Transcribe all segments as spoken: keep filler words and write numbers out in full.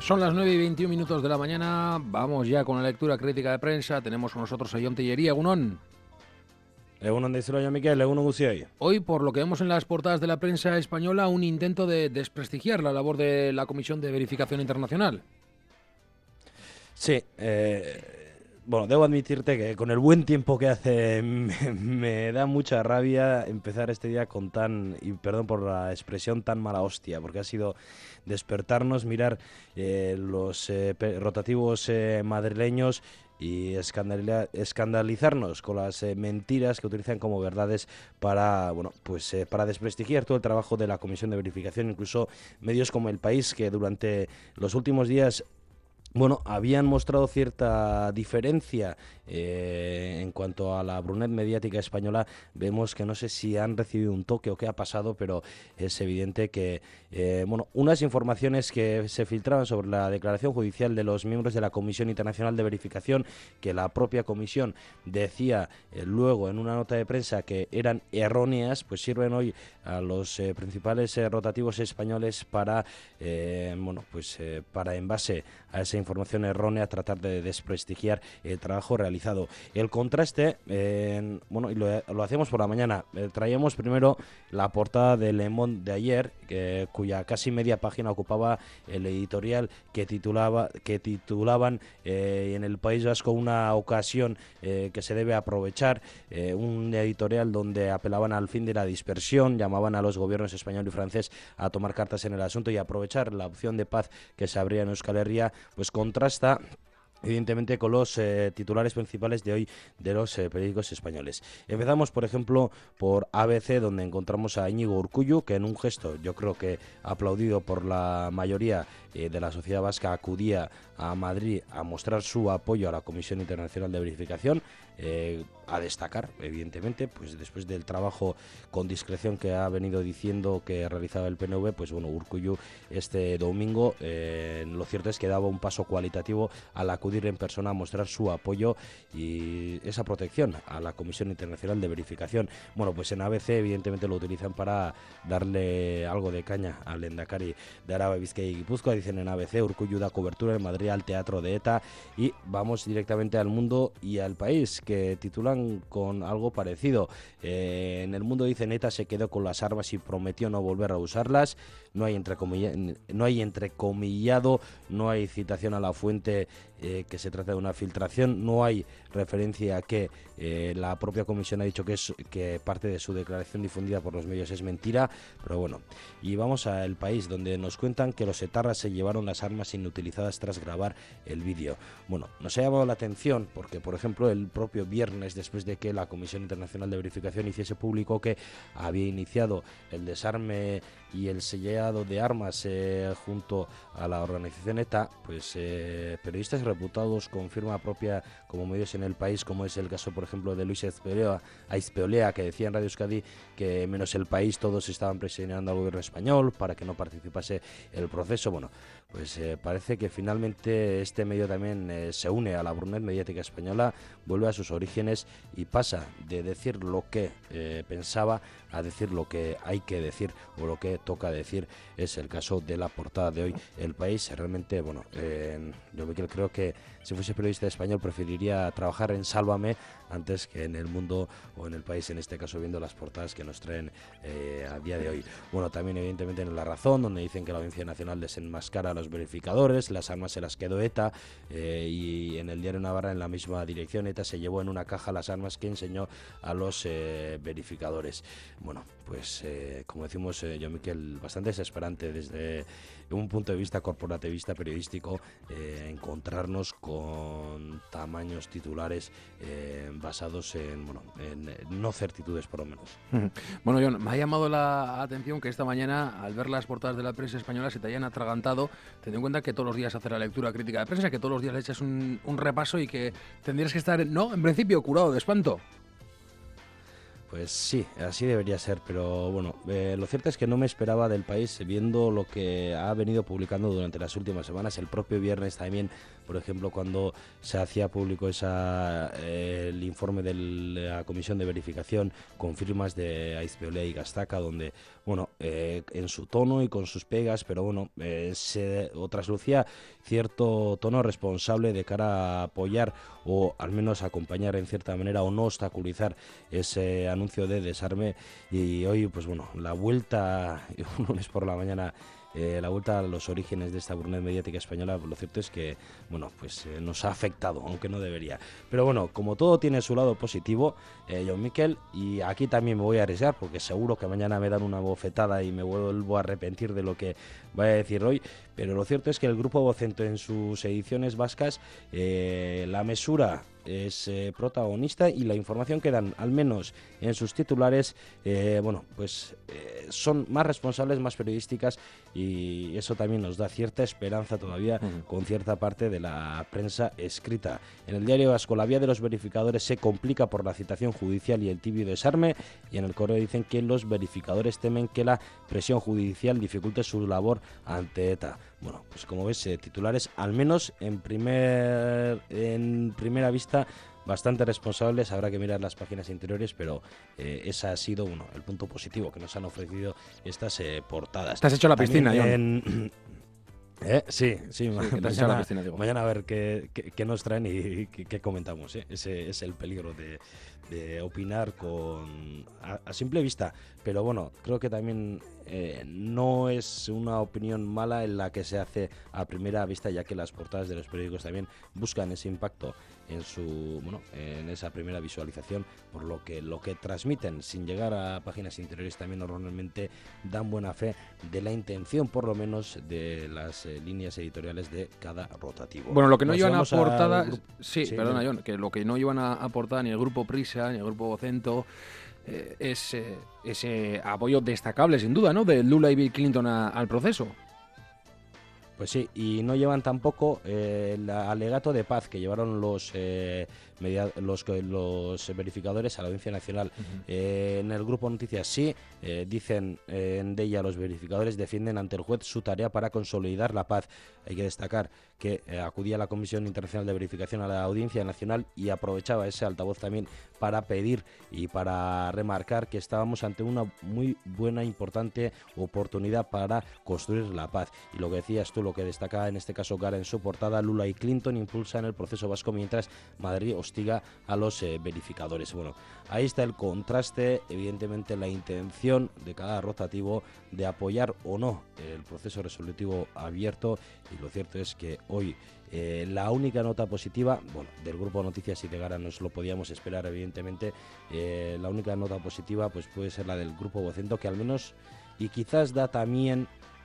Son las nueve y veintiún minutos de la mañana, vamos ya con la lectura crítica de prensa. Tenemos con nosotros a Jon Tellería. Egunon. Egunon de Jon Miquel, Egunon Guzioi. Hoy, por lo que vemos en las portadas de la prensa española, un intento de desprestigiar la labor de la Comisión de Verificación Internacional. Sí, eh... Bueno, debo admitirte que con el buen tiempo que hace me, me da mucha rabia empezar este día con tan, y perdón por la expresión, tan mala hostia, porque ha sido despertarnos, mirar eh, los eh, rotativos eh, madrileños y escandalizarnos con las eh, mentiras que utilizan como verdades para, bueno, pues eh, para desprestigiar todo el trabajo de la Comisión de Verificación, incluso medios como El País, que durante los últimos días Bueno, habían mostrado cierta diferencia eh, en cuanto a la Brunet mediática española. Vemos que no sé si han recibido un toque o qué ha pasado, pero es evidente que eh, bueno, unas informaciones que se filtraban sobre la declaración judicial de los miembros de la Comisión Internacional de Verificación, que la propia comisión decía eh, luego en una nota de prensa que eran erróneas, pues sirven hoy a los eh, principales eh, rotativos españoles para, eh, bueno, pues eh, para en base a esa información errónea tratar de desprestigiar el trabajo realizado. El contraste, eh, bueno, y lo, lo hacemos por la mañana. Eh, traíamos primero la portada de Le Monde de ayer, que, cuya casi media página ocupaba el editorial que titulaba que titulaban eh, en El País Vasco una ocasión eh, que se debe aprovechar, eh, un editorial donde apelaban al fin de la dispersión, llamaban a los gobiernos español y francés a tomar cartas en el asunto y aprovechar la opción de paz que se abría en Euskal Herria. Pues contrasta evidentemente con los eh, titulares principales de hoy de los eh, periódicos españoles. Empezamos, por ejemplo, por A B C, donde encontramos a Íñigo Urkullu, que en un gesto, yo creo que aplaudido por la mayoría eh, de la sociedad vasca, acudía a Madrid a mostrar su apoyo a la Comisión Internacional de Verificación, eh, a destacar, evidentemente, pues después del trabajo con discreción que ha venido diciendo que realizaba el P N V, pues bueno, Urkullu este domingo, eh, lo cierto es que daba un paso cualitativo al acudir en persona a mostrar su apoyo y esa protección a la Comisión Internacional de Verificación. Bueno, pues en A B C evidentemente lo utilizan para darle algo de caña al lehendakari de Araba, Bizkaia y Guipúzcoa. Dicen en A B C, Urkullu da cobertura en Madrid al teatro de ETA. Y vamos directamente al Mundo y al País, que titulan con algo parecido. Eh, en el Mundo dicen: ETA se quedó con las armas y prometió no volver a usarlas. No hay entrecomilla, no hay entrecomillado, no hay citación a la fuente eh, que se trata de una filtración, no hay referencia a que eh, la propia comisión ha dicho que es que parte de su declaración difundida por los medios es mentira, pero bueno. Y vamos a El País, donde nos cuentan que los etarras se llevaron las armas inutilizadas tras grabar el vídeo. Bueno, nos ha llamado la atención porque, por ejemplo, el propio viernes, después de que la Comisión Internacional de Verificación hiciese público que había iniciado el desarme y el sellado de armas eh, junto a la organización ETA, pues eh, periodistas reputados con firma propia como medios en El País, como es el caso, por ejemplo, de Luis Aizpeolea, Aizpeolea, que decía en Radio Euskadi que menos El País todos estaban presionando al gobierno español para que no participase el proceso. Bueno, pues eh, parece que finalmente este medio también eh, se une a la Brunet mediática española, vuelve a sus orígenes y pasa de decir lo que eh, pensaba a decir lo que hay que decir o lo que toca decir. Es el caso de la portada de hoy, El País. Realmente, bueno, eh, yo creo que si fuese periodista español preferiría trabajar en Sálvame antes que en El Mundo o en El País, en este caso, viendo las portadas que nos traen eh, a día de hoy. Bueno, también evidentemente en La Razón, donde dicen que la Audiencia Nacional desenmascara a los verificadores, las armas se las quedó ETA, eh, y en el Diario Navarra, en la misma dirección, ETA se llevó en una caja las armas que enseñó a los eh, verificadores. Bueno, pues eh, como decimos, eh, Jon Miquel, bastante desesperante desde un punto de vista corporativista periodístico eh, encontrarnos con tamaños titulares eh, basados en, bueno, en no certitudes, por lo menos. Bueno, Jon, me ha llamado la atención que esta mañana, al ver las portadas de la prensa española, se te hayan atragantado, teniendo en cuenta que todos los días haces la lectura crítica de prensa, que todos los días le echas un, un repaso y que tendrías que estar, no, en principio, curado de espanto. Pues sí, así debería ser, pero bueno, eh, lo cierto es que no me esperaba del país viendo lo que ha venido publicando durante las últimas semanas. El propio viernes también, por ejemplo, cuando se hacía público esa, eh, el informe de la Comisión de Verificación con firmas de Aizpeolea y Gastaca, donde, bueno, eh, en su tono y con sus pegas, pero bueno, eh, se o traslucía cierto tono responsable de cara a apoyar o al menos acompañar en cierta manera o no obstaculizar ese anuncio de desarme. Y hoy, pues bueno, la vuelta, un lunes por la mañana, eh, la vuelta a los orígenes de esta Burnet mediática española, lo cierto es que, bueno, pues eh, nos ha afectado, aunque no debería. Pero bueno, como todo tiene su lado positivo, eh, Jon Miquel, y aquí también me voy a arriesgar, porque seguro que mañana me dan una bofetada y me vuelvo a arrepentir de lo que vaya a decir hoy, pero lo cierto es que el Grupo Vocento en sus ediciones vascas, eh, la mesura es eh, protagonista y la información que dan, al menos en sus titulares, eh, bueno, pues eh, son más responsables, más periodísticas, y eso también nos da cierta esperanza todavía uh-huh. con cierta parte de la prensa escrita. En el diario vasco, la vía de los verificadores se complica por la citación judicial y el tibio desarme, y en el Correo dicen que los verificadores temen que la presión judicial dificulte su labor ante ETA. Bueno, pues como ves, eh, titulares al menos en primer en primera vista bastante responsables. Habrá que mirar las páginas interiores, pero eh, ese ha sido bueno, el punto positivo que nos han ofrecido estas eh, portadas. Te has hecho la piscina, Jon. En... ¿Eh? Sí, sí, sí mañana, te la piscina, digo. mañana a ver qué, qué, qué nos traen y qué, qué comentamos. ¿eh? Ese es el peligro de, de opinar con a, a simple vista. Pero bueno, creo que también eh, no es una opinión mala en la que se hace a primera vista, ya que las portadas de los periódicos también buscan ese impacto en su bueno en esa primera visualización, por lo que lo que transmiten sin llegar a páginas interiores también normalmente dan buena fe de la intención, por lo menos, de las eh, líneas editoriales de cada rotativo. Bueno, lo que no Nos llevan a portada, al... sí, sí, perdona, Jon, que lo que no llevan a, a portada ni el Grupo Prisa ni el Grupo Vocento eh, es eh, ese apoyo destacable, sin duda, ¿no?, de Lula y Bill Clinton a, al proceso. Pues sí, y no llevan tampoco eh, el alegato de paz que llevaron los eh, media, los, los verificadores a la Audiencia Nacional. Uh-huh. Eh, en el Grupo Noticias sí, eh, dicen eh, en de ella los verificadores defienden ante el juez su tarea para consolidar la paz. Hay que destacar que eh, acudía la Comisión Internacional de Verificación a la Audiencia Nacional y aprovechaba ese altavoz también para pedir y para remarcar que estábamos ante una muy buena, importante oportunidad para construir la paz. Y lo que decías tú, lo que destaca en este caso Gara en su portada, Lula y Clinton impulsan el proceso vasco mientras Madrid hostiga a los eh, verificadores. Bueno, ahí está el contraste, evidentemente la intención de cada rotativo de apoyar o no el proceso resolutivo abierto, y lo cierto es que hoy eh, la única nota positiva, bueno, del Grupo Noticias y de Gara nos lo podíamos esperar evidentemente, eh, la única nota positiva pues puede ser la del Grupo Vocento, que al menos y quizás da también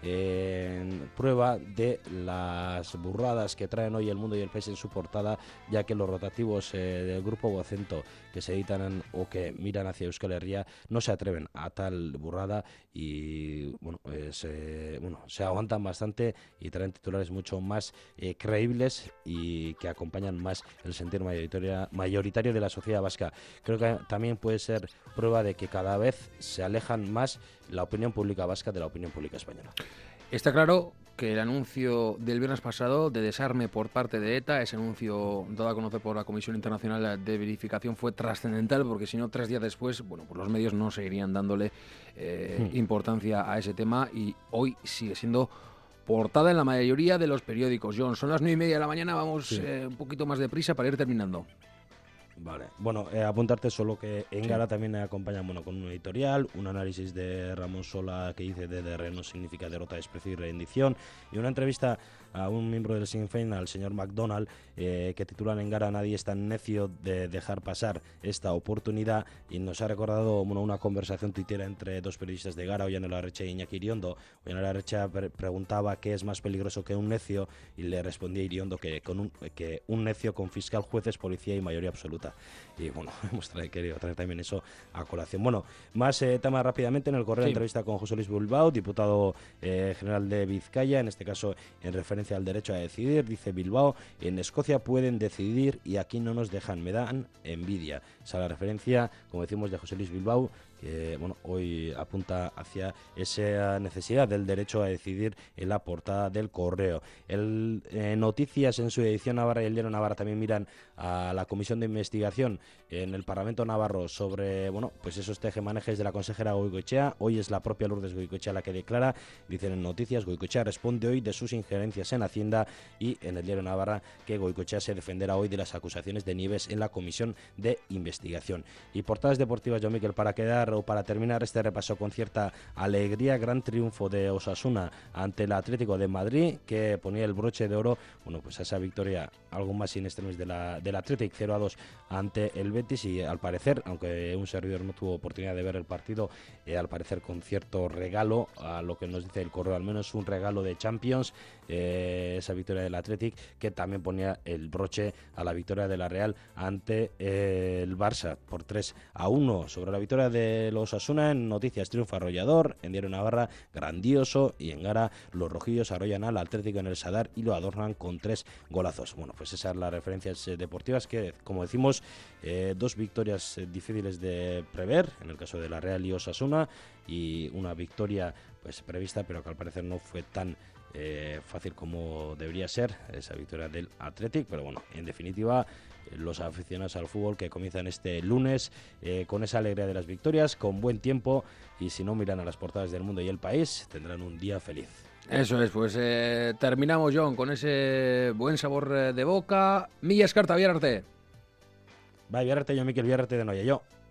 en prueba de las burradas que traen hoy El Mundo y El País en su portada, ya que los rotativos eh, del Grupo Vocento que se editan en, o que miran hacia Euskal Herria no se atreven a tal burrada y bueno, pues, eh, bueno se aguantan bastante y traen titulares mucho más eh, creíbles y que acompañan más el sentir mayoritario, mayoritario de la sociedad vasca. Creo que también puede ser prueba de que cada vez se alejan más la opinión pública vasca de la opinión pública española. Está claro que el anuncio del viernes pasado de desarme por parte de ETA, ese anuncio dado a conocer por la Comisión Internacional de Verificación, fue trascendental, porque si no, tres días después, bueno, pues los medios no seguirían dándole eh, hmm. importancia a ese tema, y hoy sigue siendo portada en la mayoría de los periódicos. Jon, son las nueve y media de la mañana, vamos sí. eh, un poquito más deprisa para ir terminando. Vale, bueno, eh, apuntarte solo que en Gara sí. también acompañan bueno, con un editorial, un análisis de Ramón Sola que dice D D R no significa derrota, desprecio y rendición, y una entrevista a un miembro del Sinn Féin, al señor McDonald, eh, que titulan en Gara nadie es tan necio de dejar pasar esta oportunidad, y nos ha recordado bueno, una conversación tuitera entre dos periodistas de Gara, Oihana Larretxe e Iñaki Iriondo. Oihana Larretxe pre- preguntaba qué es más peligroso que un necio, y le respondía Iriondo que, con un, que un necio con fiscal, jueces, policía y mayoría absoluta. falta. Y bueno, hemos traído, querido traer también eso a colación. Bueno, más eh, temas rápidamente. En el correo, sí. Entrevista con José Luis Bilbao, diputado eh, general de Vizcaya, en este caso en referencia al derecho a decidir. Dice Bilbao: en Escocia pueden decidir y aquí no nos dejan, me dan envidia. Esa es la referencia, como decimos, de José Luis Bilbao, que bueno, hoy apunta hacia esa necesidad del derecho a decidir en la portada del correo. El eh, Noticias, en su edición Navarra y el Diario Navarra, también miran a la comisión de investigación en el Parlamento Navarro sobre bueno, pues esos tejemanejes de la consejera Goicoechea. Hoy es la propia Lourdes Goicoechea la que declara. Dicen en Noticias: Goicoechea responde hoy de sus injerencias en Hacienda, y en el Diario Navarra que Goicoechea se defenderá hoy de las acusaciones de Nieves en la comisión de investigación. Y portadas deportivas, Joan Miquel, para quedar o para terminar este repaso con cierta alegría: gran triunfo de Osasuna ante el Atlético de Madrid, que ponía el broche de oro, bueno, pues a esa victoria algo más in extremis de la, del Atlético, cero a dos ante el Betis. Y al parecer, aunque un servidor no tuvo oportunidad de ver el partido, eh, al parecer con cierto regalo, a lo que nos dice el correo, al menos un regalo de Champions, eh, esa victoria del Atlético, que también ponía el broche a la victoria de la Real ante eh, el Barça por tres a uno. Sobre la victoria de los Osasuna, en Noticias, triunfo arrollador. En Diario Navarra, grandioso. Y en Gara, los rojillos arrollan al Atlético en el Sadar y lo adornan con tres golazos. Bueno, pues esas son las referencias eh, deportivas que, como decimos, eh, dos victorias eh, difíciles de prever, en el caso de la Real y Osasuna, y una victoria pues prevista, pero que al parecer no fue tan eh, fácil como debería ser, esa victoria del Athletic. Pero bueno, en definitiva, los aficionados al fútbol que comienzan este lunes eh, con esa alegría de las victorias, con buen tiempo, y si no miran a las portadas del Mundo y El País, tendrán un día feliz. Eso es, pues eh, terminamos, John, con ese buen sabor eh, de boca. Milla escarta, Biararte. Bai, Biararte, jo Mikel Biararte de Noia, jo.